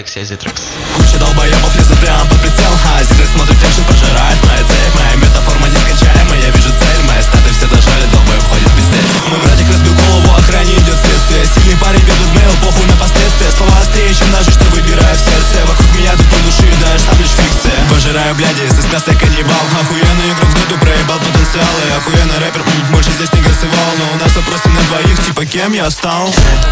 Алексей Зитрекс. Куча долбоебов лезет прямо под прицел. Зитрекс смотрит фэшн, пожирает моя цель. Моя метаформа нескончаемая, я вижу цель. Мои статы все дожали, долбоеб ходит пиздец. Мой братик разбил голову, охране идет следствие. Сильный парень ведут мейл, похуй на последствия. Слова острее, чем ножи, что выбираю в сердце. Вокруг меня тут по души, даже там лишь фикция. Пожираю бляди, из сказка каннибал. Охуенный игрок в году проебал потенциал. И охуенный рэпер, больше здесь не горцевал. Но у нас вопрос на двоих, типа кем я стал?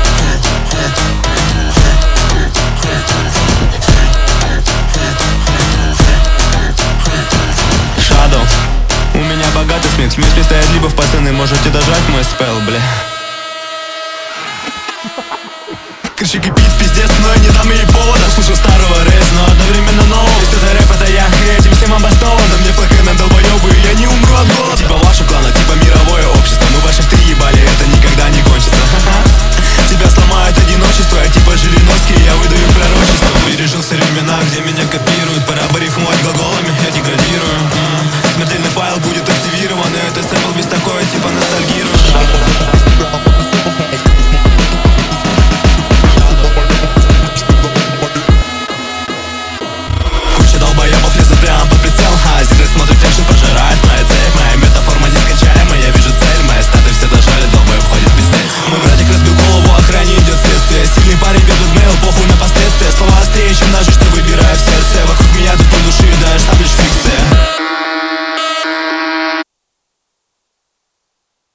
Shadow. У меня богатый смех, смех не стоит либо в пацаны. Можете дожать мой спел, бля. Кричи кипит, пиздец, но я не дам ей повода. Слушаю старого рэп, но одновременно нового. Ведь это рэп, это я, и этим всем обосновано. Мне флэк